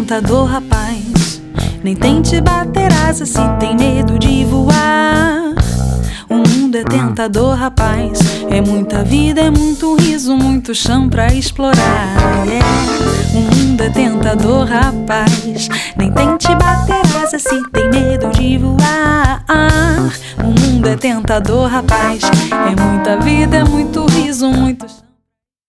tentador, rapaz. Nem tente bater asas se tem medo de voar. O mundo é tentador, rapaz. É muita vida, é muito riso, muito chão pra explorar. O mundo é tentador, rapaz. Nem tente bater asas se tem medo de voar. O mundo é tentador, rapaz. É muita vida, é muito riso, muito chão.